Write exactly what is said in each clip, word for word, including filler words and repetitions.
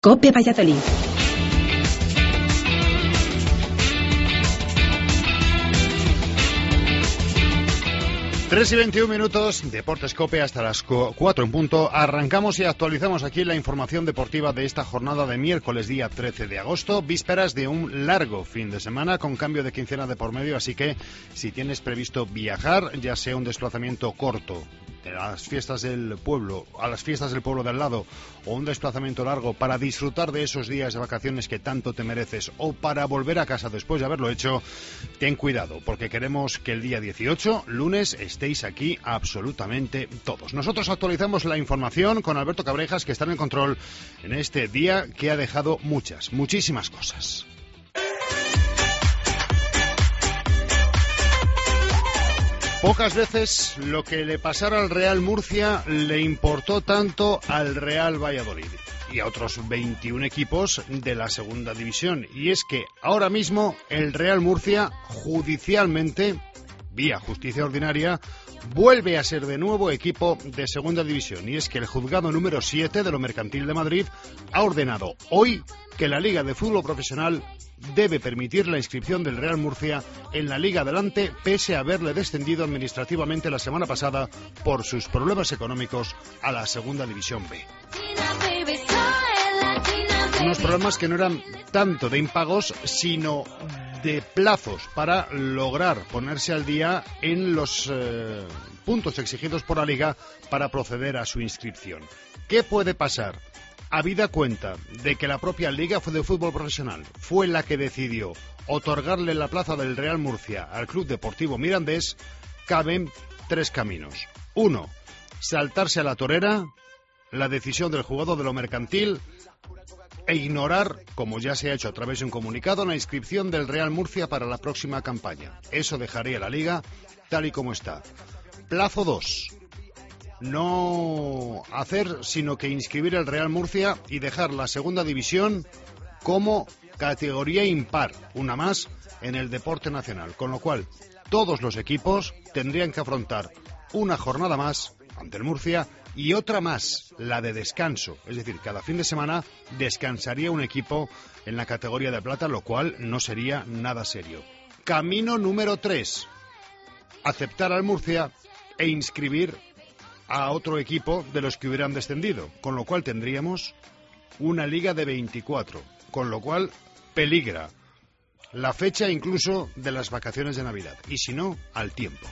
COPE Valladolid. tres y veintiún minutos, Deportes COPE hasta las cuatro en punto. Arrancamos y actualizamos aquí la información deportiva de esta jornada de miércoles día trece de agosto, vísperas de un largo fin de semana con cambio de quincena de por medio, así que si tienes previsto viajar, ya sea un desplazamiento corto a las fiestas del pueblo, a las fiestas del pueblo de al lado, o un desplazamiento largo para disfrutar de esos días de vacaciones que tanto te mereces, o para volver a casa después de haberlo hecho, ten cuidado, porque queremos que el día dieciocho, lunes, estéis aquí absolutamente todos. Nosotros actualizamos la información con Alberto Cabrejas, que está en el control en este día que ha dejado muchas, muchísimas cosas. Pocas veces lo que le pasara al Real Murcia le importó tanto al Real Valladolid y a otros veintiún equipos de la segunda división. Y es que ahora mismo el Real Murcia, judicialmente, vía justicia ordinaria, vuelve a ser de nuevo equipo de segunda división. Y es que el juzgado número siete de lo mercantil de Madrid ha ordenado hoy que la Liga de Fútbol Profesional debe permitir la inscripción del Real Murcia en la Liga Adelante, pese a haberle descendido administrativamente la semana pasada por sus problemas económicos a la Segunda División B. Unos problemas que no eran tanto de impagos, sino de plazos para lograr ponerse al día en los eh, puntos exigidos por la Liga para proceder a su inscripción. ¿Qué puede pasar? Habida cuenta de que la propia Liga de Fútbol Profesional fue la que decidió otorgarle la plaza del Real Murcia al Club Deportivo Mirandés, caben tres caminos. Uno, saltarse a la torera la decisión del juzgado de lo mercantil e ignorar, como ya se ha hecho a través de un comunicado, la inscripción del Real Murcia para la próxima campaña. Eso dejaría la Liga tal y como está. Plazo dos. No hacer sino que inscribir el Real Murcia y dejar la segunda división como categoría impar, una más en el deporte nacional, con lo cual todos los equipos tendrían que afrontar una jornada más ante el Murcia y otra más, la de descanso, es decir, cada fin de semana descansaría un equipo en la categoría de plata, lo cual no sería nada serio. Camino número tres, aceptar al Murcia e inscribir a otro equipo de los que hubieran descendido, con lo cual tendríamos una liga de veinticuatro, con lo cual peligra la fecha incluso de las vacaciones de Navidad, y si no, al tiempo.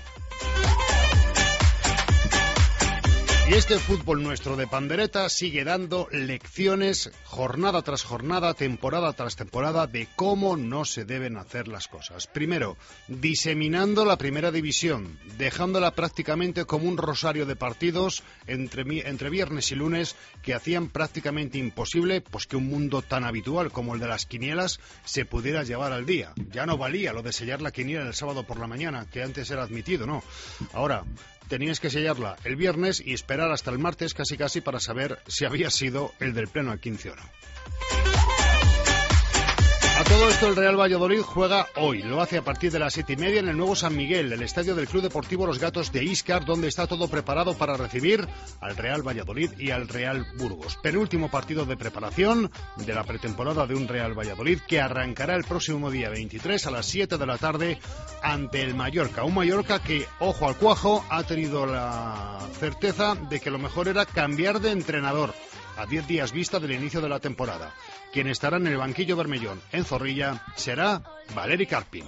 Y este fútbol nuestro de pandereta sigue dando lecciones jornada tras jornada, temporada tras temporada, de cómo no se deben hacer las cosas. Primero, diseminando la primera división, dejándola prácticamente como un rosario de partidos entre, entre viernes y lunes que hacían prácticamente imposible pues que un mundo tan habitual como el de las quinielas se pudiera llevar al día. Ya no valía lo de sellar la quiniela el sábado por la mañana, que antes era admitido, ¿no? Ahora tenías que sellarla el viernes y esperar hasta el martes casi casi para saber si había sido el del pleno al quince o no. A todo esto el Real Valladolid juega hoy, lo hace a partir de las siete y media en el nuevo San Miguel, el estadio del Club Deportivo Los Gatos de Íscar, donde está todo preparado para recibir al Real Valladolid y al Real Burgos. Penúltimo partido de preparación de la pretemporada de un Real Valladolid que arrancará el próximo día veintitrés a las siete de la tarde ante el Mallorca. Un Mallorca que, ojo al cuajo, ha tenido la certeza de que lo mejor era cambiar de entrenador a diez días vista del inicio de la temporada. Quien estará en el banquillo bermellón en Zorrilla será Valeri Karpin.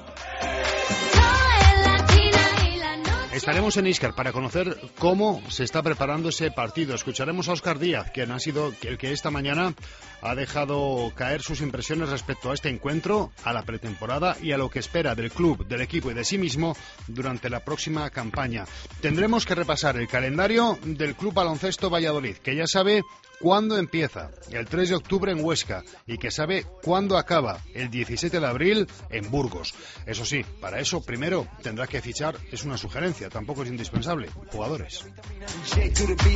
Estaremos en Íscar para conocer cómo se está preparando ese partido. Escucharemos a Óscar Díaz, quien ha sido el que esta mañana ha dejado caer sus impresiones respecto a este encuentro, a la pretemporada y a lo que espera del club, del equipo y de sí mismo durante la próxima campaña. Tendremos que repasar el calendario del Club Baloncesto Valladolid, que ya sabe cuándo empieza, el tres de octubre en Huesca, y que sabe cuándo acaba, el diecisiete de abril en Burgos. Eso sí, para eso primero tendrá que fichar, es una sugerencia, tampoco es indispensable, jugadores.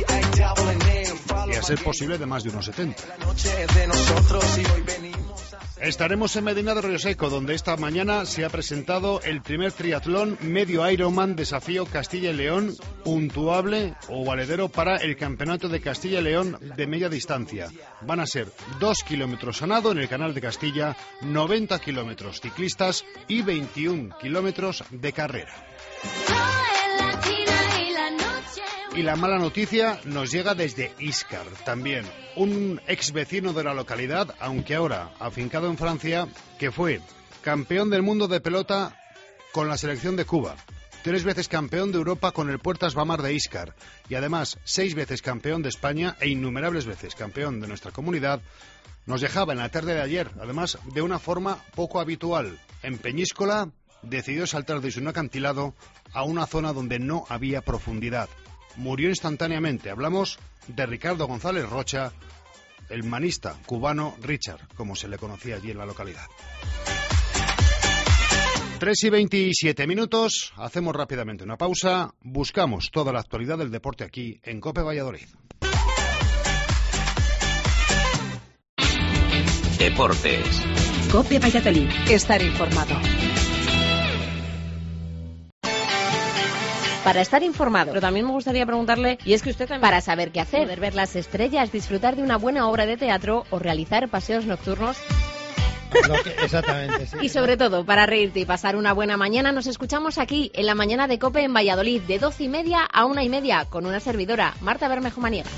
Y a ser posible de más de unos setenta. Estaremos en Medina de Río Seco, donde esta mañana se ha presentado el primer triatlón medio Ironman Desafío Castilla y León, puntuable o valedero para el Campeonato de Castilla y León de media distancia. Van a ser dos kilómetros a nado en el Canal de Castilla, noventa kilómetros ciclistas y veintiún kilómetros de carrera. Y la mala noticia nos llega desde Íscar, también. Un ex vecino de la localidad, aunque ahora afincado en Francia, que fue campeón del mundo de pelota con la selección de Cuba, tres veces campeón de Europa con el Puertas Bamar de Íscar y además seis veces campeón de España e innumerables veces campeón de nuestra comunidad, nos dejaba en la tarde de ayer, además de una forma poco habitual. En Peñíscola decidió saltar desde un acantilado a una zona donde no había profundidad. Murió instantáneamente. Hablamos de Ricardo González Rocha, el manista cubano Richard, como se le conocía allí en la localidad. tres y veintisiete minutos, hacemos rápidamente una pausa, buscamos toda la actualidad del deporte aquí en COPE Valladolid. Deportes. COPE Valladolid, estar informado. Para estar informado. Pero también me gustaría preguntarle, y es que usted también, para saber qué hacer, poder ver las estrellas, disfrutar de una buena obra de teatro o realizar paseos nocturnos. Lo que, exactamente, sí. Y sobre todo, para reírte y pasar una buena mañana, nos escuchamos aquí, en la mañana de COPE en Valladolid, de doce y media a una y media, con una servidora, Marta Bermejo Maniega.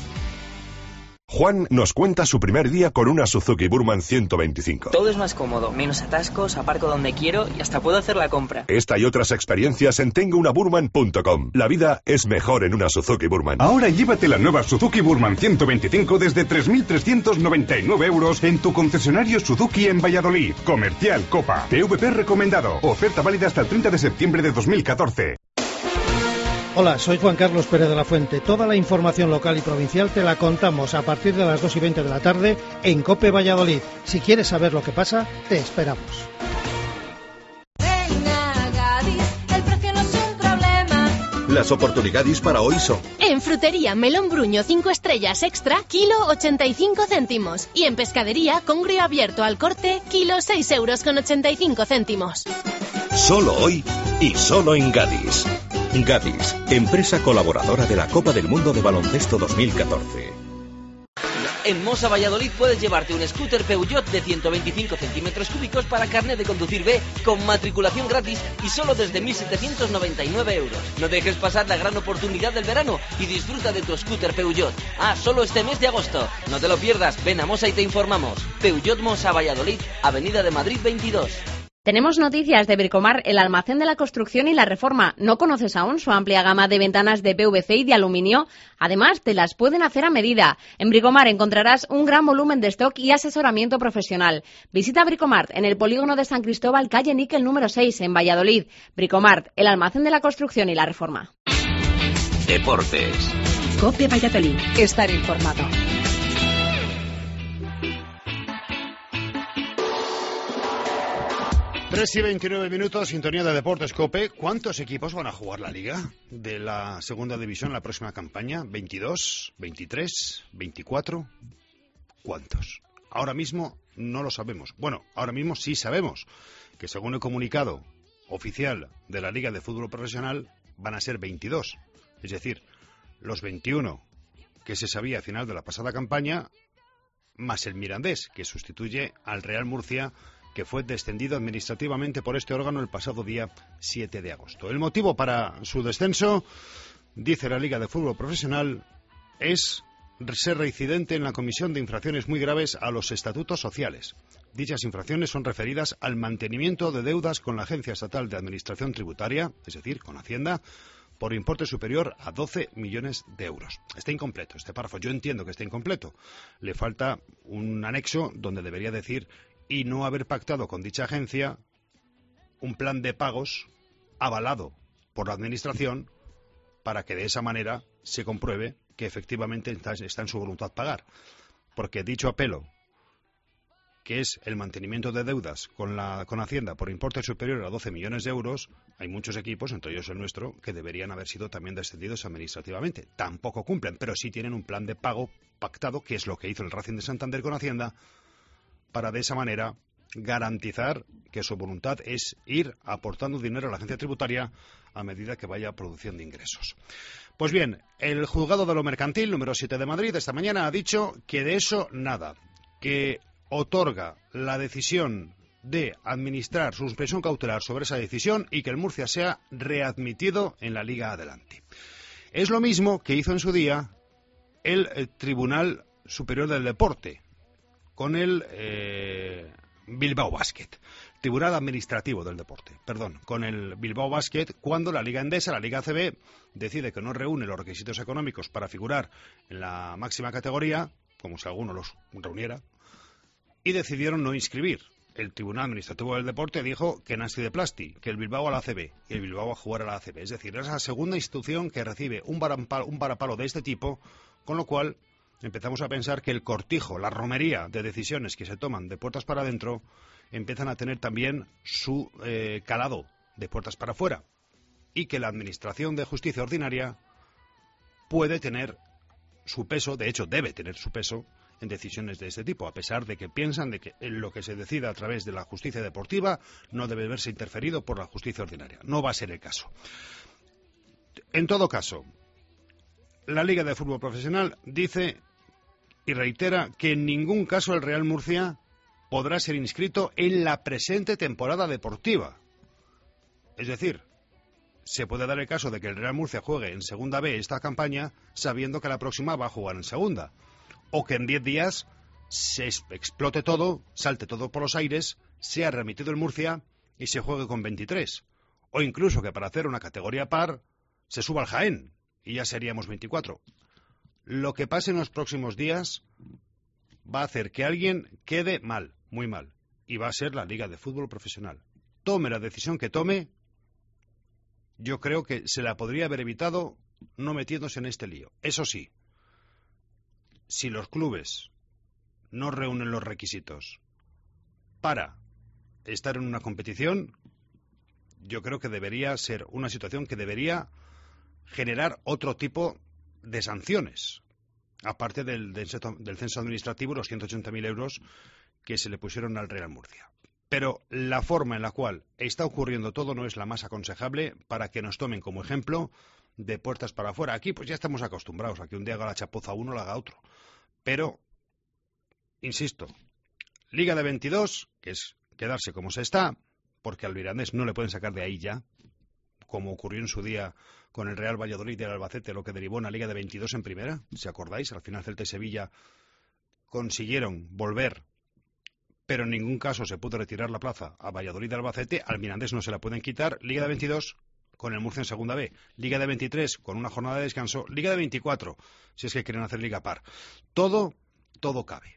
Juan nos cuenta su primer día con una Suzuki Burman ciento veinticinco. Todo es más cómodo, menos atascos, aparco donde quiero y hasta puedo hacer la compra. Esta y otras experiencias en tengo una burman punto com. La vida es mejor en una Suzuki Burman. Ahora llévate la nueva Suzuki Burman ciento veinticinco desde tres mil trescientos noventa y nueve euros en tu concesionario Suzuki en Valladolid. Comercial Copa. P V P recomendado. Oferta válida hasta el treinta de septiembre de dos mil catorce. Hola, soy Juan Carlos Pérez de la Fuente. Toda la información local y provincial te la contamos a partir de las dos y veinte de la tarde en COPE Valladolid. Si quieres saber lo que pasa, te esperamos. Las oportunidades para hoy son: en frutería melón bruño cinco estrellas extra, kilo ochenta y cinco céntimos. Y en pescadería congrio abierto al corte, kilo seis euros con ochenta y cinco céntimos. Solo hoy y solo en Gadis. Gadis, empresa colaboradora de la Copa del Mundo de Baloncesto dos mil catorce. En Mosa Valladolid puedes llevarte un scooter Peugeot de ciento veinticinco centímetros cúbicos para carnet de conducir B con matriculación gratis y solo desde mil setecientos noventa y nueve euros. No dejes pasar la gran oportunidad del verano y disfruta de tu scooter Peugeot. Ah, solo este mes de agosto. No te lo pierdas, ven a Mosa y te informamos. Peugeot Mosa Valladolid, Avenida de Madrid veintidós. Tenemos noticias de Bricomar, el almacén de la construcción y la reforma. ¿No conoces aún su amplia gama de ventanas de P V C y de aluminio? Además, te las pueden hacer a medida. En Bricomar encontrarás un gran volumen de stock y asesoramiento profesional. Visita Bricomart en el polígono de San Cristóbal, calle Níquel número seis, en Valladolid. Bricomart, el almacén de la construcción y la reforma. Deportes. COPE Valladolid, estar informado. tres y veintinueve minutos, sintonía de Deportes COPE. ¿Cuántos equipos van a jugar la Liga de la Segunda División en la próxima campaña? ¿veintidós? ¿veintitrés? ¿veinticuatro? ¿Cuántos? Ahora mismo no lo sabemos. Bueno, ahora mismo sí sabemos que según el comunicado oficial de la Liga de Fútbol Profesional van a ser veintidós. Es decir, los veintiuno que se sabía a final de la pasada campaña, más el Mirandés, que sustituye al Real Murcia, que fue descendido administrativamente por este órgano el pasado día siete de agosto. El motivo para su descenso, dice la Liga de Fútbol Profesional, es ser reincidente en la comisión de infracciones muy graves a los estatutos sociales. Dichas infracciones son referidas al mantenimiento de deudas con la Agencia Estatal de Administración Tributaria, es decir, con Hacienda, por importe superior a doce millones de euros. Está incompleto este párrafo. Yo entiendo que está incompleto. Le falta un anexo donde debería decir y no haber pactado con dicha agencia un plan de pagos avalado por la Administración para que de esa manera se compruebe que efectivamente está, está en su voluntad pagar. Porque dicho apelo, que es el mantenimiento de deudas con la con Hacienda por importe superior a doce millones de euros, hay muchos equipos, entre ellos el nuestro, que deberían haber sido también descendidos administrativamente. Tampoco cumplen, pero sí tienen un plan de pago pactado, que es lo que hizo el Racing de Santander con Hacienda, para de esa manera garantizar que su voluntad es ir aportando dinero a la agencia tributaria a medida que vaya produciendo ingresos. Pues bien, el juzgado de lo mercantil número siete de Madrid esta mañana ha dicho que de eso nada, que otorga la decisión de administrar suspensión cautelar sobre esa decisión y que el Murcia sea readmitido en la Liga Adelante. Es lo mismo que hizo en su día el, el Tribunal Superior del Deporte con el eh, Bilbao Basket, Tribunal Administrativo del Deporte, perdón, con el Bilbao Basket, cuando la Liga Endesa, la Liga A C B, decide que no reúne los requisitos económicos para figurar en la máxima categoría, como si alguno los reuniera, y decidieron no inscribir. El Tribunal Administrativo del Deporte dijo que Nancy de Plasti, que el Bilbao a la A C B y el Bilbao a jugar a la A C B. Es decir, es la segunda institución que recibe un varapalo, un varapalo de este tipo, con lo cual empezamos a pensar que el cortijo, la romería de decisiones que se toman de puertas para adentro empiezan a tener también su eh, calado de puertas para afuera y que la Administración de Justicia Ordinaria puede tener su peso, de hecho debe tener su peso en decisiones de este tipo, a pesar de que piensan de que lo que se decida a través de la justicia deportiva no debe verse interferido por la justicia ordinaria. No va a ser el caso. En todo caso, la Liga de Fútbol Profesional dice y reitera que en ningún caso el Real Murcia podrá ser inscrito en la presente temporada deportiva. Es decir, se puede dar el caso de que el Real Murcia juegue en Segunda B esta campaña sabiendo que la próxima va a jugar en Segunda. O que en diez días se explote todo, salte todo por los aires, sea remitido el Murcia y se juegue con veintitrés. O incluso que para hacer una categoría par se suba al Jaén y ya seríamos veinticuatro. Lo que pase en los próximos días va a hacer que alguien quede mal, muy mal. Y va a ser la Liga de Fútbol Profesional. Tome la decisión que tome, yo creo que se la podría haber evitado no metiéndose en este lío. Eso sí, si los clubes no reúnen los requisitos para estar en una competición, yo creo que debería ser una situación que debería generar otro tipo de sanciones, aparte del, del, del censo administrativo, los ciento ochenta mil euros que se le pusieron al Real Murcia. Pero la forma en la cual está ocurriendo todo no es la más aconsejable para que nos tomen como ejemplo de puertas para afuera. Aquí pues ya estamos acostumbrados a que un día haga la chapuza uno, la haga otro. Pero, insisto, Liga de veintidós, que es quedarse como se está, porque al Mirandés no le pueden sacar de ahí ya, como ocurrió en su día con el Real Valladolid y el Albacete, lo que derivó en una Liga de veintidós en primera, si acordáis, al final Celta y Sevilla consiguieron volver, pero en ningún caso se pudo retirar la plaza a Valladolid y Albacete, al Mirandés no se la pueden quitar. Liga de veintidós con el Murcia en Segunda B, Liga de veintitrés con una jornada de descanso, Liga de veinticuatro, si es que quieren hacer Liga Par. Todo, todo cabe.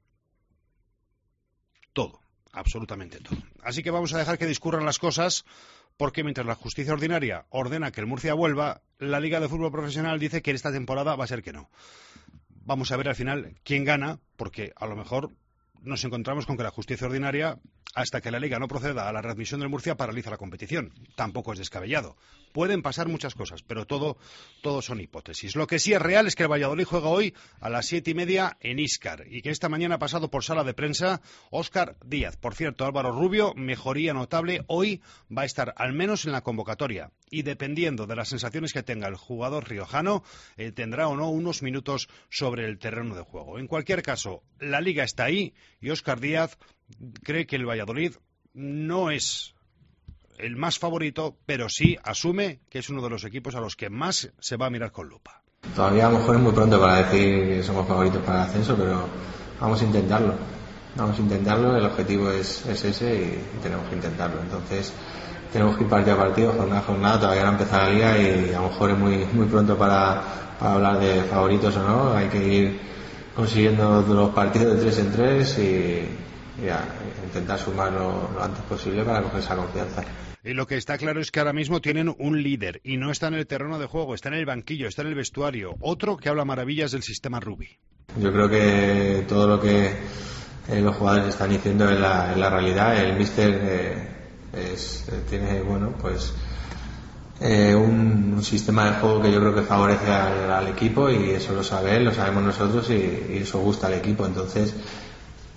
Todo, absolutamente todo. Así que vamos a dejar que discurran las cosas, porque mientras la justicia ordinaria ordena que el Murcia vuelva, la Liga de Fútbol Profesional dice que esta temporada va a ser que no. Vamos a ver al final quién gana, porque a lo mejor nos encontramos con que la justicia ordinaria, hasta que la Liga no proceda a la readmisión del Murcia, paraliza la competición. Tampoco es descabellado. Pueden pasar muchas cosas, pero todo, todo son hipótesis. Lo que sí es real es que el Valladolid juega hoy a las siete y media en Íscar, y que esta mañana ha pasado por sala de prensa Óscar Díaz. Por cierto, Álvaro Rubio, mejoría notable, hoy va a estar al menos en la convocatoria, y dependiendo de las sensaciones que tenga el jugador riojano, eh, tendrá o no unos minutos sobre el terreno de juego. En cualquier caso, la Liga está ahí, y Óscar Díaz cree que el Valladolid no es el más favorito, pero sí asume que es uno de los equipos a los que más se va a mirar con lupa. Todavía a lo mejor es muy pronto para decir que somos favoritos para el ascenso, pero vamos a intentarlo. Vamos a intentarlo, el objetivo es, es ese y, y tenemos que intentarlo. Entonces tenemos que ir partido a partido, jornada a jornada, todavía no ha empezado la liga y a lo mejor es muy, muy pronto para, para hablar de favoritos o no. Hay que ir consiguiendo los partidos de tres en tres y, y a, intentar sumar lo, lo antes posible para coger esa confianza. Y lo que está claro es que ahora mismo tienen un líder y no está en el terreno de juego, está en el banquillo, está en el vestuario. Otro que habla maravillas del sistema Rubi. Yo creo que todo lo que eh, los jugadores están diciendo es la, es la realidad. El míster eh, es, eh, tiene, bueno, pues eh, un, un sistema de juego que yo creo que favorece al, al equipo y eso lo sabe él, lo sabemos nosotros y, y eso gusta al equipo. Entonces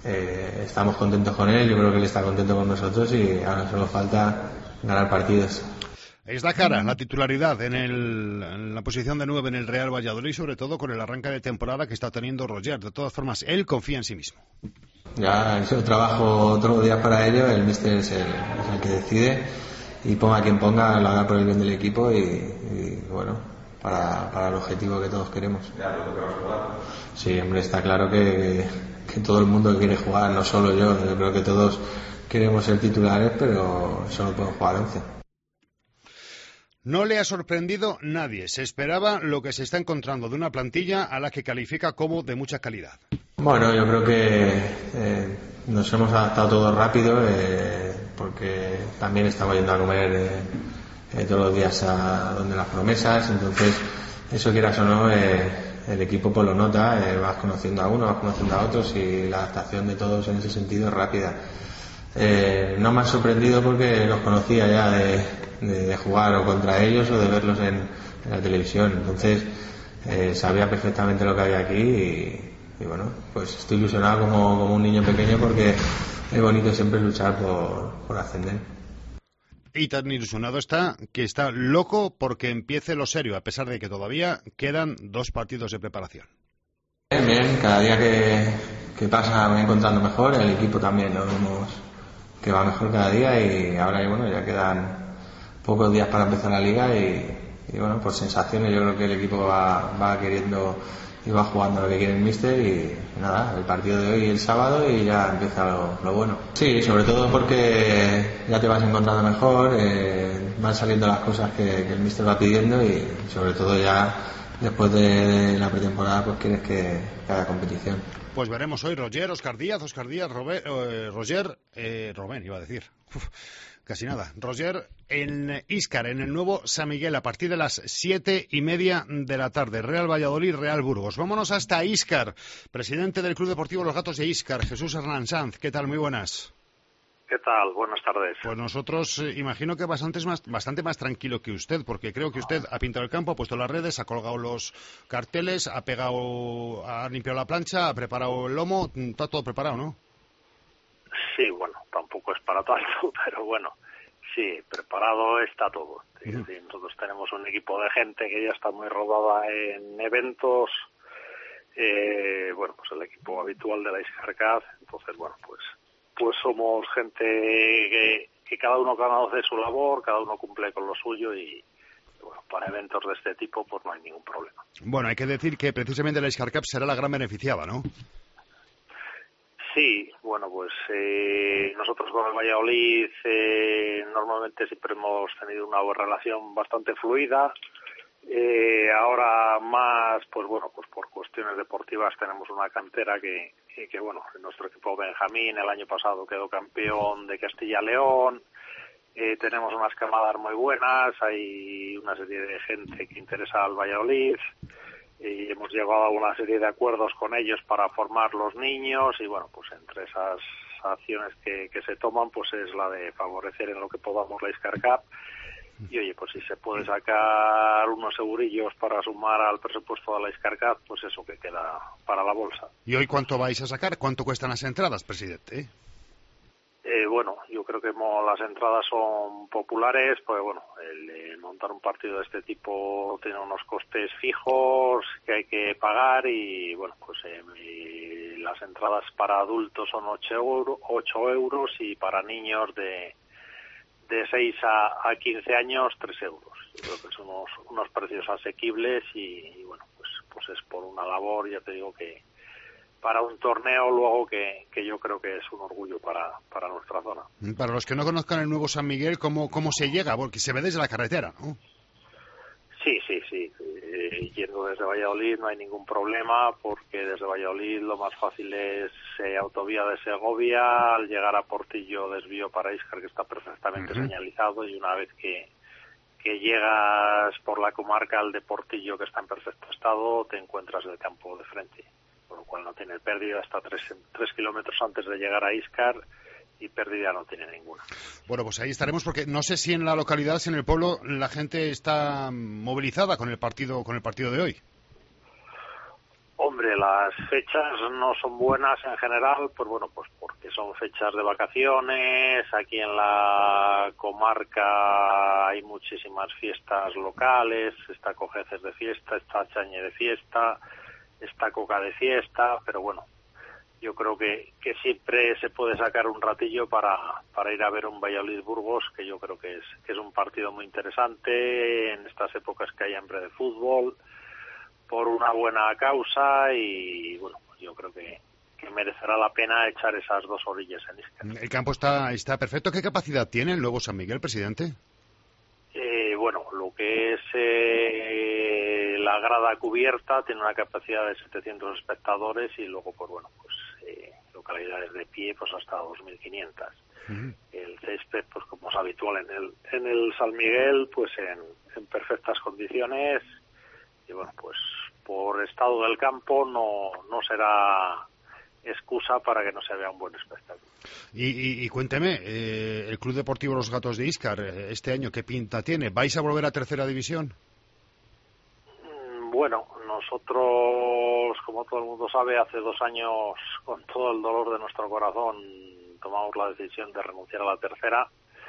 eh, estamos contentos con él, yo creo que él está contento con nosotros y ahora solo falta ganar partidos. Es la cara, la titularidad en, el, en la posición de nueve en el Real Valladolid, sobre todo con el arranque de temporada que está teniendo Roger. De todas formas, él confía en sí mismo. Ya, yo trabajo todos los días para ello, el míster es el, es el que decide y ponga quien ponga, lo haga por el bien del equipo y, y bueno, para, para el objetivo que todos queremos. Sí, hombre, está claro que, que todo el mundo quiere jugar, no solo yo, yo creo que todos queremos ser titulares, pero solo pueden jugar once. No le ha sorprendido nadie. Se esperaba lo que se está encontrando de una plantilla a la que califica como de mucha calidad. Bueno, yo creo que eh, nos hemos adaptado todo rápido eh, porque también estamos yendo a comer eh, eh, todos los días a donde las promesas, entonces eso quieras o no, eh, el equipo pues lo nota, eh, vas conociendo a uno, vas conociendo a otros y la adaptación de todos en ese sentido es rápida. Eh, no me ha sorprendido porque los conocía ya de, de, de jugar o contra ellos o de verlos en, en la televisión, entonces eh, sabía perfectamente lo que había aquí y, y bueno, pues estoy ilusionado como, como un niño pequeño porque es bonito siempre luchar por, por ascender. Y tan ilusionado está que está loco porque empiece lo serio, a pesar de que todavía quedan dos partidos de preparación. Bien, bien, cada día que, que pasa me voy encontrando mejor, el equipo también lo vemos que va mejor cada día y ahora bueno, ya quedan pocos días para empezar la liga y, y bueno, por sensaciones yo creo que el equipo va, va queriendo y va jugando lo que quiere el míster y nada, el partido de hoy y el sábado y ya empieza lo, lo bueno. Sí, sobre todo porque ya te vas encontrando mejor, eh, van saliendo las cosas que, que el míster va pidiendo y sobre todo ya después de la pretemporada pues quieres que, que haya competición. Pues veremos hoy Roger, Óscar Díaz, Óscar Díaz, Robert, eh, Roger, eh, Robén iba a decir. Uf. Casi nada. Roger, en Íscar, en el nuevo San Miguel, a partir de las siete y media de la tarde. Real Valladolid, Real Burgos. Vámonos hasta Íscar. Presidente del Club Deportivo Los Gatos de Íscar, Jesús Hernán Sanz. ¿Qué tal? Muy buenas. ¿Qué tal? Buenas tardes. Pues nosotros eh, imagino que bastante más, bastante más tranquilo que usted, porque creo que usted ha pintado el campo, ha puesto las redes, ha colgado los carteles, ha pegado, ha limpiado la plancha, ha preparado el lomo, está todo preparado, ¿no? Sí, bueno, tampoco es para tanto, pero bueno, sí, preparado está todo. Sí, uh-huh. Sí, nosotros tenemos un equipo de gente que ya está muy rodada en eventos, eh, bueno, pues el equipo habitual de la Iscarcaz, entonces, bueno, pues pues somos gente que, que cada uno conoce su labor, cada uno cumple con lo suyo y, bueno, para eventos de este tipo pues no hay ningún problema. Bueno, hay que decir que precisamente la Iscar Cup será la gran beneficiada, ¿no? Sí, bueno, pues eh, nosotros con el Valladolid eh, normalmente siempre hemos tenido una relación bastante fluida. Eh, ahora más, pues bueno, pues por cuestiones deportivas tenemos una cantera que, que, que bueno, nuestro equipo Benjamín el año pasado quedó campeón de Castilla-León. Eh, tenemos unas camadas muy buenas, hay una serie de gente que interesa al Valladolid y hemos llegado a una serie de acuerdos con ellos para formar los niños y bueno, pues entre esas acciones que, que se toman pues es la de favorecer en lo que podamos la Iscar Cup y oye, pues si se puede sacar unos segurillos para sumar al presupuesto de la Iscar Cup, pues eso que queda para la bolsa. ¿Y hoy cuánto vais a sacar? ¿Cuánto cuestan las entradas, presidente? Eh, bueno, yo creo que las entradas son populares, pues bueno, el, el montar un partido de este tipo tiene unos costes fijos que hay que pagar y bueno, pues eh, las entradas para adultos son ocho euros y para niños de de seis a quince años tres euros. Yo creo que son unos, unos precios asequibles y, y bueno, pues pues es por una labor, ya te digo que para un torneo luego que, que yo creo que es un orgullo para, para nuestra zona. Para los que no conozcan el nuevo San Miguel, ¿cómo, cómo se llega? Porque se ve desde la carretera, ¿no? Sí, sí, sí. Eh, yendo desde Valladolid no hay ningún problema porque desde Valladolid lo más fácil es eh, autovía de Segovia, al llegar a Portillo desvío para Íscar que está perfectamente uh-huh. señalizado y una vez que, que llegas por la comarca al de Portillo que está en perfecto estado te encuentras el campo de frente. Por lo cual no tiene pérdida hasta tres, tres kilómetros antes de llegar a Íscar y pérdida no tiene ninguna. Bueno, pues ahí estaremos porque no sé si en la localidad, si en el pueblo la gente está movilizada con el partido con el partido de hoy. Hombre, las fechas no son buenas en general, pues bueno, pues porque son fechas de vacaciones. Aquí en la comarca hay muchísimas fiestas locales, está Cojeces de fiesta, está Chañe de fiesta, está Coca de fiesta, pero bueno, yo creo que, que siempre se puede sacar un ratillo para, para ir a ver un Valladolid-Burgos, que yo creo que es, que es un partido muy interesante en estas épocas que hay hambre de fútbol, por una buena causa, y bueno, pues yo creo que, que merecerá la pena echar esas dos orillas en Íscar. El campo está, está perfecto. ¿Qué capacidad tiene el nuevo San Miguel, presidente? Eh, bueno, lo que es eh, la grada cubierta tiene una capacidad de setecientos espectadores, y luego, pues bueno, pues eh, localidades de pie, pues hasta dos mil quinientas. Uh-huh. El césped, pues como es habitual en el en el San Miguel, pues en, en perfectas condiciones. Y bueno, pues por estado del campo no, no será excusa para que no se vea un buen espectáculo. Y, y, y cuénteme, eh, el Club Deportivo Los Gatos de Íscar, este año, ¿qué pinta tiene? ¿Vais a volver a tercera división? Bueno, nosotros, como todo el mundo sabe, hace dos años, con todo el dolor de nuestro corazón, tomamos la decisión de renunciar a la tercera,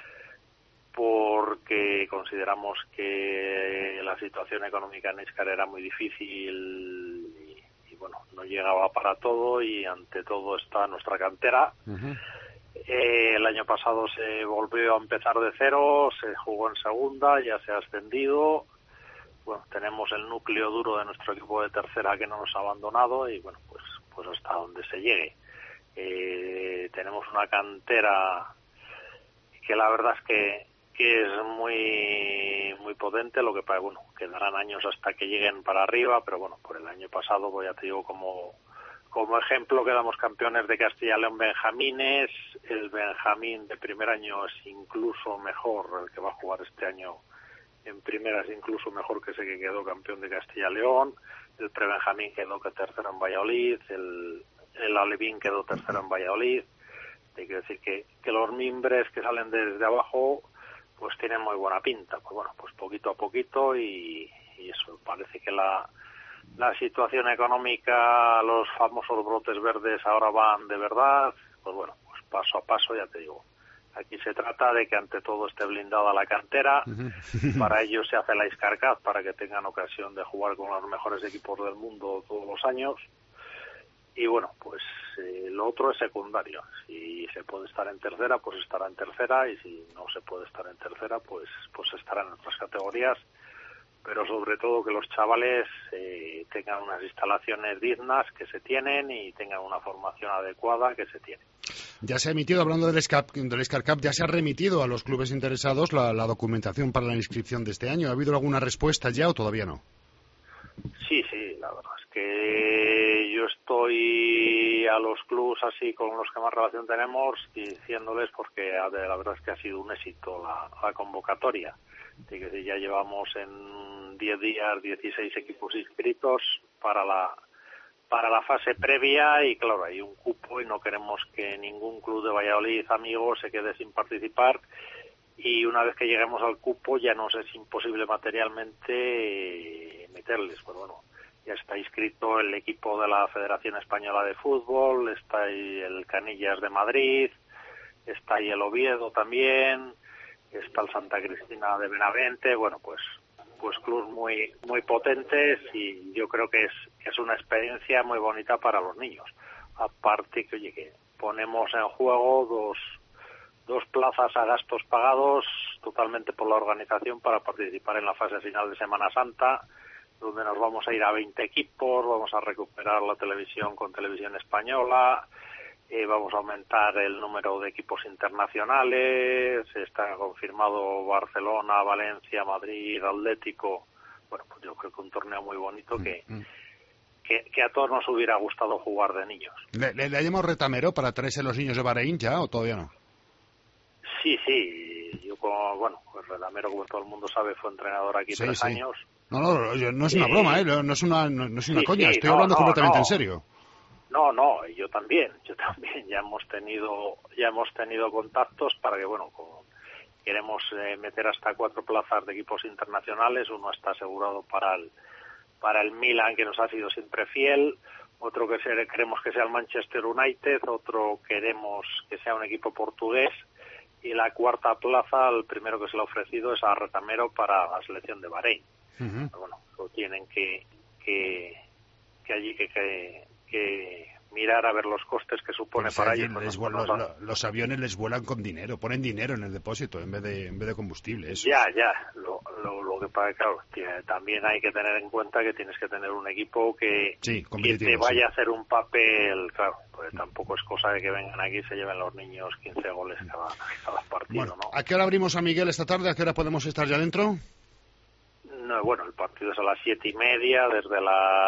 porque consideramos que la situación económica en Íscar era muy difícil y, y bueno, no llegaba para todo, y ante todo está nuestra cantera. Uh-huh. Eh, el año pasado se volvió a empezar de cero, se jugó en segunda, ya se ha ascendido. Bueno, tenemos el núcleo duro de nuestro equipo de tercera que no nos ha abandonado, y bueno, pues, pues hasta donde se llegue. Eh, tenemos una cantera que la verdad es que que es muy muy potente, lo que pasa, bueno, quedarán años hasta que lleguen para arriba, pero bueno, por el año pasado, pues ya te digo, como como ejemplo, quedamos campeones de Castilla y León Benjamines. El Benjamín de primer año es incluso mejor, el que va a jugar este año en primera es incluso mejor que ese que quedó campeón de Castilla y León. El Prebenjamín quedó que tercero en Valladolid, el, el Alevín quedó tercero en Valladolid. Hay que decir que, que los mimbres que salen desde abajo pues tienen muy buena pinta, pues bueno, pues poquito a poquito, y, y eso, parece que la, la situación económica, los famosos brotes verdes ahora van de verdad, pues bueno, pues paso a paso, ya te digo, aquí se trata de que ante todo esté blindada la cantera, uh-huh. Para ello se hace la Íscar Cup, para que tengan ocasión de jugar con los mejores equipos del mundo todos los años. Y bueno, pues eh, lo otro es secundario. Si se puede estar en tercera, pues estará en tercera, y si no se puede estar en tercera, pues pues estará en otras categorías. Pero sobre todo que los chavales eh, tengan unas instalaciones dignas que se tienen, y tengan una formación adecuada que se tiene. Ya se ha emitido, hablando del Íscar Cup, ya se ha remitido a los clubes interesados la, la documentación para la inscripción de este año. ¿Ha habido alguna respuesta ya o todavía no? Sí, sí, la verdad es que yo estoy a los clubes así con los que más relación tenemos diciéndoles, porque la verdad es que ha sido un éxito la, la convocatoria. Así que ya llevamos en diez días dieciséis equipos inscritos para la para la fase previa, y claro, hay un cupo y no queremos que ningún club de Valladolid, amigos, se quede sin participar. Y una vez que lleguemos al cupo ya nos es imposible materialmente meterles. Pues bueno, ya está inscrito el equipo de la Federación Española de Fútbol, está ahí el Canillas de Madrid, está ahí el Oviedo también, está el Santa Cristina de Benavente. Bueno, pues pues clubes muy muy potentes, y yo creo que es es una experiencia muy bonita para los niños. Aparte que, oye, que ponemos en juego dos dos plazas a gastos pagados totalmente por la organización para participar en la fase final de Semana Santa, donde nos vamos a ir a veinte equipos, vamos a recuperar la televisión con Televisión Española, eh, vamos a aumentar el número de equipos internacionales, está confirmado Barcelona, Valencia, Madrid, Atlético. Bueno, pues yo creo que un torneo muy bonito que, que, que a todos nos hubiera gustado jugar de niños. ¿Le, le, le ha llamado Retamero para traerse los niños de Bahrein ya o todavía no? Sí, sí, yo como, bueno, pues Retamero, como todo el mundo sabe, fue entrenador aquí sí, tres sí. años. No, no, no es una broma, ¿eh? No es una, no, no es una sí, coña, sí, estoy no, hablando no, completamente no. en serio. No, no, yo también, yo también, ya hemos tenido, ya hemos tenido contactos para que, bueno, con, queremos eh, meter hasta cuatro plazas de equipos internacionales, uno está asegurado para el, para el Milan, que nos ha sido siempre fiel, otro que sea, queremos que sea el Manchester United, otro queremos que sea un equipo portugués, y la cuarta plaza, el primero que se le ha ofrecido es a Retamero para la selección de Bahrein. Uh-huh. Bueno, lo tienen que que, que allí que, que, que mirar a ver los costes que supone para ellos. Les vuelan, los, los aviones les vuelan con dinero, ponen dinero en el depósito en vez de en vez de combustible. Eso. Ya, ya. Lo, lo, lo que pasa, claro, tiene, también hay que tener en cuenta que tienes que tener un equipo que, sí, que te vaya sí. a hacer un papel, claro, pues tampoco es cosa de que vengan aquí y se lleven los niños quince goles cada, cada partido, bueno, ¿no? ¿A qué hora abrimos a Miguel esta tarde? ¿A qué hora podemos estar ya dentro? No, bueno, el partido es a las siete y media, desde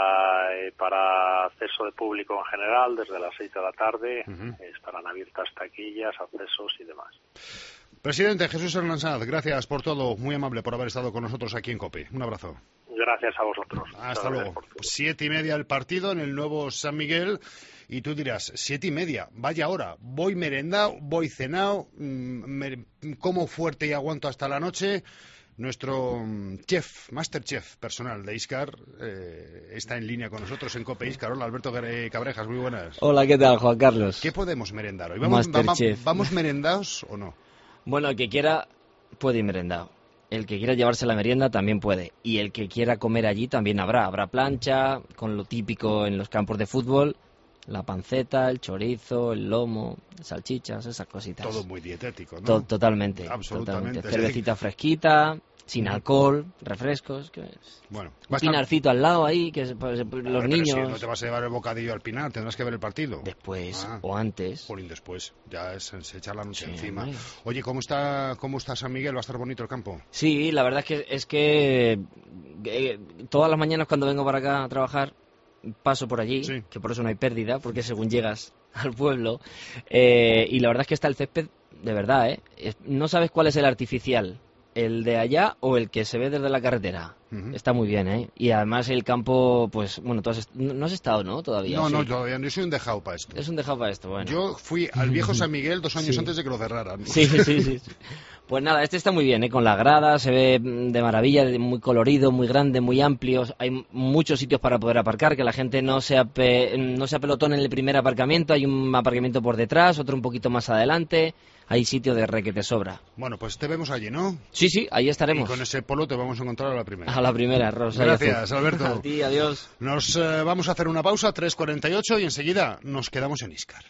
la eh, para acceso de público en general, desde las seis de la tarde, uh-huh. estarán abiertas taquillas, accesos y demás. Presidente Jesús Hernán Sanz, gracias por todo, muy amable por haber estado con nosotros aquí en COPE. Un abrazo. Gracias a vosotros. Hasta luego. Siete y media el partido en el nuevo San Miguel. Y tú dirás, siete y media, vaya hora, voy merendado, voy cenado, me, como fuerte y aguanto hasta la noche. Nuestro chef, master chef personal de Íscar, eh, está en línea con nosotros en COPE Íscar. Hola, Alberto Cabrejas, muy buenas. Hola, ¿qué tal, Juan Carlos? ¿Qué podemos merendar hoy? ¿Vamos, vamos, ¿Vamos merendados o no? Bueno, el que quiera puede ir merendado. El que quiera llevarse la merienda también puede. Y el que quiera comer allí también habrá. Habrá plancha, con lo típico en los campos de fútbol. La panceta, el chorizo, el lomo, salchichas, esas cositas. Todo muy dietético, ¿no? To- totalmente. Absolutamente. Totalmente. Cervecita fresquita, sin alcohol, refrescos. Que es... Bueno, un pinarcito al lado ahí, que pues, los pero niños... Si no te vas a llevar el bocadillo al pinar, tendrás que ver el partido. Después ah. o antes. Jolín, después. Ya es, se echa la noche sí, encima. Hombre. Oye, ¿cómo está, ¿cómo está San Miguel? ¿Va a estar bonito el campo? Sí, la verdad es que, es que eh, todas las mañanas cuando vengo para acá a trabajar paso por allí, sí. que por eso no hay pérdida, porque según llegas al pueblo, eh, y la verdad es que está el césped de verdad, ¿eh? No sabes cuál es el artificial, el de allá o el que se ve desde la carretera. Uh-huh. Está muy bien, ¿eh? Y además el campo, pues, bueno, tú has est- no has estado, ¿no? Todavía. No, ¿sí? no, todavía no. Yo soy un dejado para esto. Es un dejado para esto, bueno. Yo fui al viejo San Miguel dos años sí. antes de que lo cerraran. Sí, sí, sí, sí. Pues nada, este está muy bien, ¿eh? Con la grada, se ve de maravilla, muy colorido, muy grande, muy amplio. Hay muchos sitios para poder aparcar, que la gente no se, ape- no se apelotone en el primer aparcamiento. Hay un aparcamiento por detrás, otro un poquito más adelante. Hay sitio de re que te sobra. Bueno, pues te vemos allí, ¿no? Sí, sí, ahí estaremos. Y con ese polo te vamos a encontrar a la primera. A la primera, Rosa. Gracias, Alberto. A ti, adiós. Nos eh, vamos a hacer una pausa, tres cuarenta y ocho, y enseguida nos quedamos en Íscar.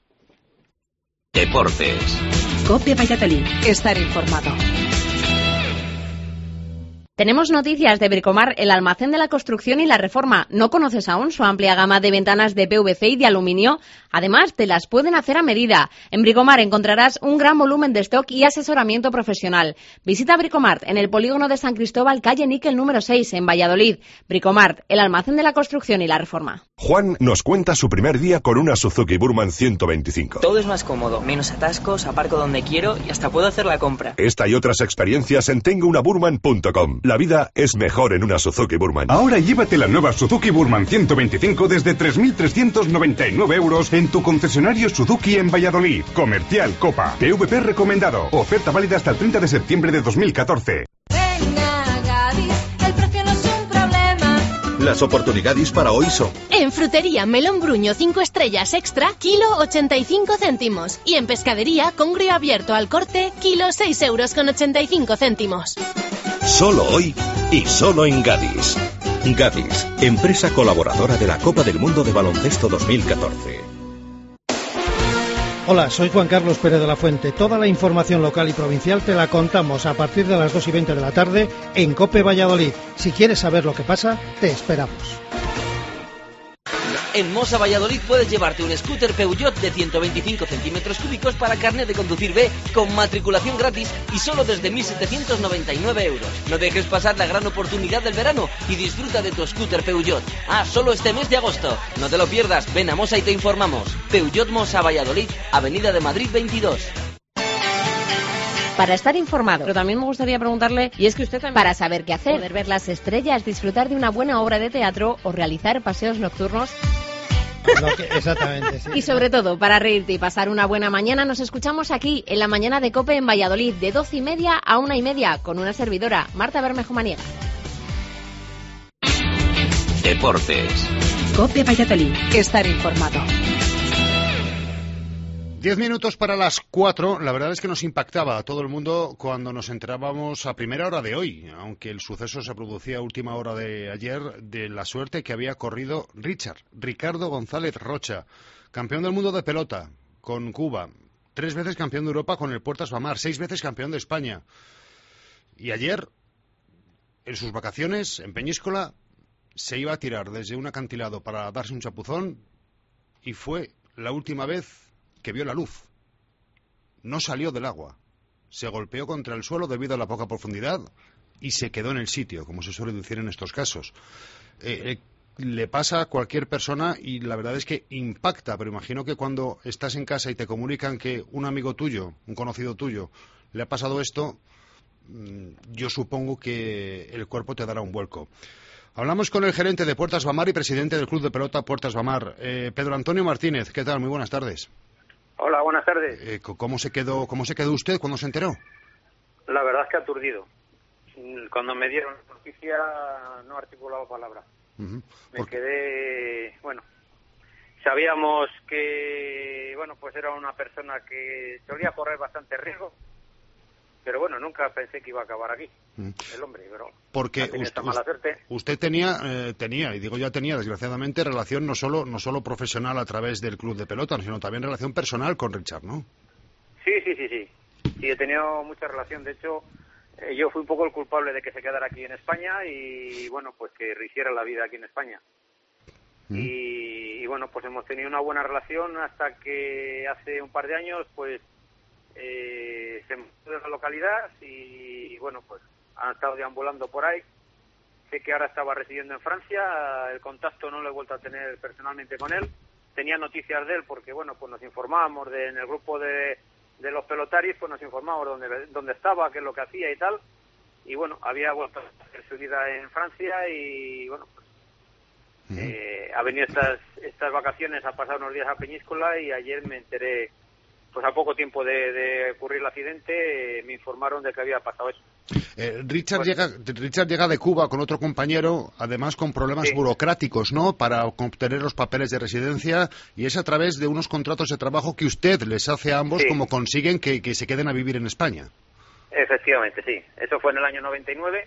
Deportes. COPE Valladolid. Estar informado. Tenemos noticias de Bricomar, el almacén de la construcción y la reforma. ¿No conoces aún su amplia gama de ventanas de P V C y de aluminio? Además, te las pueden hacer a medida. En Bricomar encontrarás un gran volumen de stock y asesoramiento profesional. Visita Bricomart en el polígono de San Cristóbal, calle Níquel número seis, en Valladolid. Bricomart, el almacén de la construcción y la reforma. Juan nos cuenta su primer día con una Suzuki Burman ciento veinticinco. Todo es más cómodo, menos atascos, aparco donde quiero y hasta puedo hacer la compra. Esta y otras experiencias en tengo una burman punto com. La vida es mejor en una Suzuki Burman. Ahora llévate la nueva Suzuki Burman ciento veinticinco desde tres mil trescientos noventa y nueve euros en tu concesionario Suzuki en Valladolid. Comercial Copa. P V P recomendado. Oferta válida hasta el treinta de septiembre de dos mil catorce. Las oportunidades para hoy son: en frutería Melón Bruño cinco estrellas extra, kilo ochenta y cinco céntimos. Y en pescadería Congrio abierto al corte, kilo seis euros con ochenta y cinco céntimos. Solo hoy y solo en Gadis. Gadis, empresa colaboradora de la Copa del Mundo de Baloncesto dos mil catorce. Hola, soy Juan Carlos Pérez de la Fuente. Toda la información local y provincial te la contamos a partir de las dos y veinte de la tarde en COPE Valladolid. Si quieres saber lo que pasa, te esperamos. En Mosa Valladolid puedes llevarte un scooter Peugeot de ciento veinticinco centímetros cúbicos para carnet de conducir B con matriculación gratis y solo desde mil setecientos noventa y nueve euros. No dejes pasar la gran oportunidad del verano y disfruta de tu scooter Peugeot. Ah, solo este mes de agosto. No te lo pierdas, ven a Mosa y te informamos. Peugeot Mosa Valladolid, Avenida de Madrid veintidós. Para estar informado. Pero también me gustaría preguntarle, y es que usted también, para saber qué hacer, poder ver las estrellas, disfrutar de una buena obra de teatro o realizar paseos nocturnos. Lo que, exactamente, sí. Y sobre todo, para reírte y pasar una buena mañana, nos escuchamos aquí, en la mañana de COPE en Valladolid, de doce y media a una y media, con una servidora, Marta Bermejo Maniega. Deportes. Cope Valladolid. Estar informado. Diez minutos para las cuatro. La verdad es que nos impactaba a todo el mundo cuando nos enterábamos a primera hora de hoy, aunque el suceso se producía a última hora de ayer, de la suerte que había corrido Richard, Ricardo González Rocha, campeón del mundo de pelota con Cuba, tres veces campeón de Europa con el Puertas Bamar, seis veces campeón de España. Y ayer, en sus vacaciones, en Peñíscola, se iba a tirar desde un acantilado para darse un chapuzón y fue la última vez que vio la luz. No salió del agua. Se golpeó contra el suelo debido a la poca profundidad y se quedó en el sitio, como se suele decir en estos casos. Eh, eh, le pasa a cualquier persona y la verdad es que impacta, pero imagino que cuando estás en casa y te comunican que un amigo tuyo, un conocido tuyo, le ha pasado esto, yo supongo que el cuerpo te dará un vuelco. Hablamos con el gerente de Puertas Bamar y presidente del Club de Pelota Puertas Bamar, eh, Pedro Antonio Martínez. ¿Qué tal? Muy buenas tardes. Hola, buenas tardes. Eh, ¿Cómo se quedó, cómo se quedó usted cuando se enteró? La verdad es que aturdido. Cuando me dieron la noticia no articulaba palabra. Uh-huh. Me ¿Por quedé, bueno, sabíamos que, bueno, pues era una persona que solía correr bastante riesgo, pero bueno, nunca pensé que iba a acabar aquí, uh-huh. el hombre, pero porque usted, esta mala suerte. Usted tenía, eh, tenía, y digo ya tenía, desgraciadamente, relación no solo no solo profesional a través del club de pelota, sino también relación personal con Richard, ¿no? Sí, sí, sí, sí. Sí, he tenido mucha relación. De hecho, eh, yo fui un poco el culpable de que se quedara aquí en España y, bueno, pues que rehiciera la vida aquí en España. Mm. Y, y, bueno, pues hemos tenido una buena relación hasta que hace un par de años, pues, eh, se mudó de la localidad y, y, bueno, pues han estado deambulando por ahí. Sé que ahora estaba residiendo en Francia, el contacto no lo he vuelto a tener personalmente con él. Tenía noticias de él porque, bueno, pues nos informábamos de, en el grupo de, de los pelotaris, pues nos informábamos dónde, dónde estaba, qué es lo que hacía y tal. Y, bueno, había vuelto a hacer su vida en Francia y, bueno, pues uh-huh. eh, ha venido estas, estas vacaciones, ha pasado unos días a Peñíscola y ayer me enteré, pues a poco tiempo de, de ocurrir el accidente, eh, me informaron de que había pasado eso. Eh, Richard, pues, llega, Richard llega de Cuba con otro compañero, además con problemas sí. burocráticos, ¿no?, para obtener los papeles de residencia, y es a través de unos contratos de trabajo que usted les hace a ambos sí. como consiguen que, que se queden a vivir en España. Efectivamente, sí. Eso fue en el año noventa y nueve.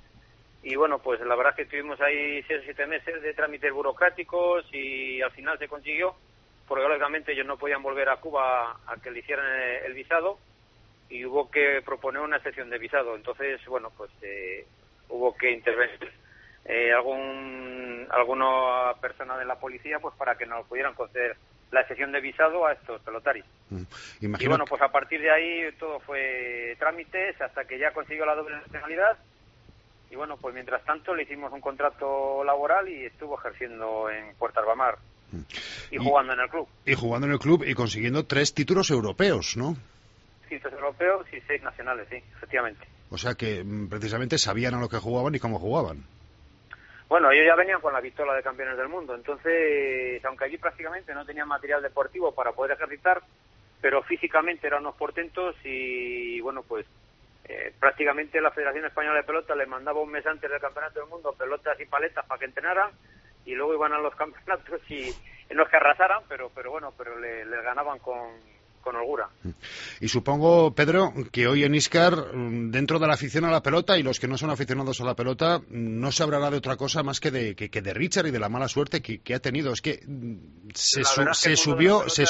Y bueno, pues la verdad es que estuvimos ahí seis o siete meses de trámites burocráticos y al final se consiguió, porque lógicamente ellos no podían volver a Cuba a que le hicieran el visado y hubo que proponer una excepción de visado. Entonces, bueno, pues eh, hubo que intervenir eh, algún alguna persona de la policía pues para que nos pudieran conceder la excepción de visado a estos pelotaris. Mm, y bueno, pues a partir de ahí todo fue trámites hasta que ya consiguió la doble nacionalidad. Y bueno, pues mientras tanto le hicimos un contrato laboral y estuvo ejerciendo en Puertas Bamar. Y, y jugando en el club. Y jugando en el club y consiguiendo tres títulos europeos, ¿no? Títulos europeos y seis nacionales, sí, efectivamente. O sea que precisamente sabían a lo que jugaban y cómo jugaban. Bueno, ellos ya venían con la pistola de campeones del mundo, entonces, aunque allí prácticamente no tenían material deportivo para poder ejercitar, pero físicamente eran unos portentos y, bueno, pues eh, prácticamente la Federación Española de Pelota les mandaba un mes antes del Campeonato del Mundo pelotas y paletas para que entrenaran y luego iban a los campeonatos y no es que arrasaran, pero pero bueno, pero les le ganaban con, con holgura. Y supongo, Pedro, que hoy en Íscar, dentro de la afición a la pelota y los que no son aficionados a la pelota, no se hablará de otra cosa más que de que, que de Richard y de la mala suerte que, que ha tenido. Es que se, su, se subió se